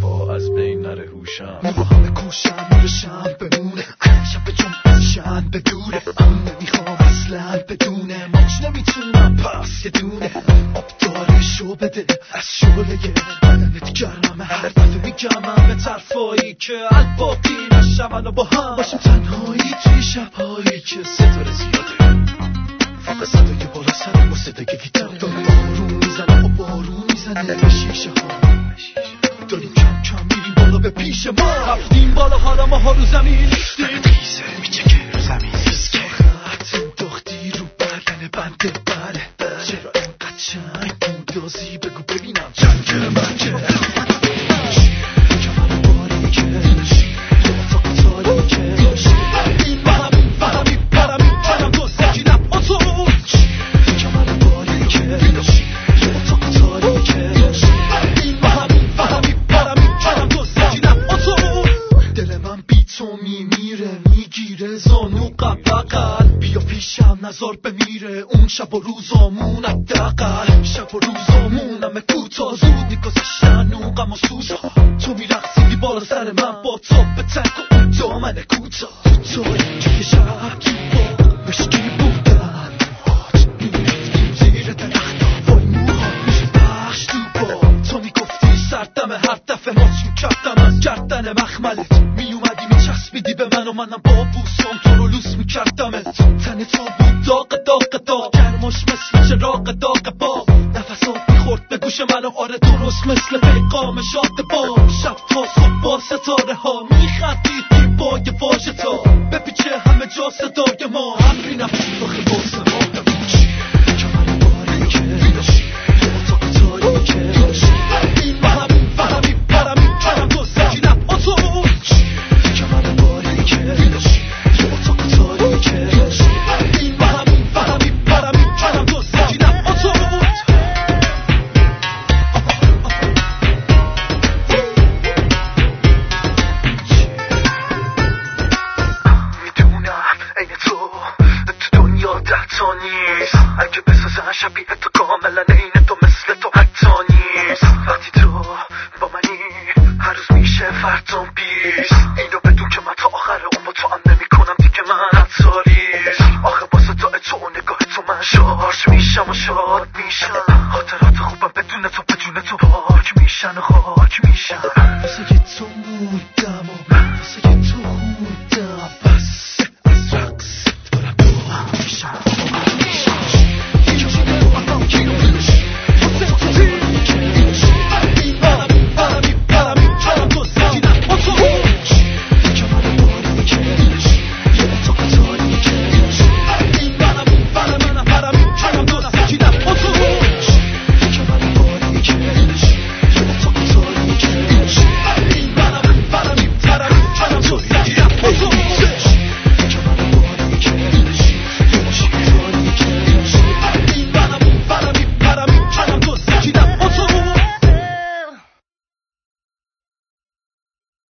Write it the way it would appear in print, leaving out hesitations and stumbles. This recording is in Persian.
با از بین نره هوشم با همه کوشم میرشم بمونه شب جمعه شن بدوره نمیخوام اصلا بدونه ماچ نمیتونم پس یه دونه آبدارشو بده از شعله بدنت گرمه هر دفعه میگم به طرفایی که الباقی نشم با هم باشیم تنهایی توی شبهایی که ستاره زیاده فقط صدای بالا سر با صدای گیتار داره بارون میزنه و بارون میزنه به شیشه ها داریم کم کم میریم بالا به پیش ما رفتیم بالا حالا ما ها رو زمین نیستیم خیزه میچکه رو زمین نیست که خط انداختی رو بدن بنده بله چرا اینقدر چنگ بودازی بگو ببینم جنگ من که کمال باری که اتاق تاریکه این همین فهمی پرمی کنم تو سکینم اتو کمال باری که اتاق تاریکه این همین فهمی پرمی کنم تو سکینم اتو دل من بی تو میمیره میگیره زانو قبقل بیا پیشم نظر بمیره اون شب و روزامون حداقل شب و روزامونم کوتاه زود میگذشتن اون غم و سوزا تو میرقصیدی بالا سر من با تو به تنگ و اون دامن کوتاه تو توی شب تو با مشکی بودن موهات میریختیم زیر درختا وای موهات میشه بخش تو با تو میگفتی سردمه هر دفعه ماچ میکردم از گردن مخملت میومدی میچسبیدی به من و منم با بوسام تو رو لوس میکردمت تن تو بود داغ گرماش مثل چراغ داغ با نفسات میخورد به گوش من و آره درست مثل پیغام شاد با شب تا صبح با ستاره ها میخندیدیم با یه واژه تا بپیچه همه جا صدای ما همری نبود آخه باز ما کمال باریکه اتاق تاریکه این همین فهمی پرمی کنم تو سکینم اتو کمال باریکه اتاق تاریکه این همین فهمی پرمی کنم تو سکینم اتو میدونم این تو دنیا 10 تا نیست اگه بسازن شبیه تو کاملا این تو مثل تو حتی نیست وقتی تو با منی هر روز میشه فردام بیست اینو بدون که من تا آخر اون تو هم نمی کنم دیگه من حتاریست آخه با صدای تو و نگاه تو من شارژ میشم و شاد میشم خاطرات خوبم بدون تو پاک میشن و خاک میشن واسه تو موندم و واسه تو خوندم بس از رقص دارم تو هم میشم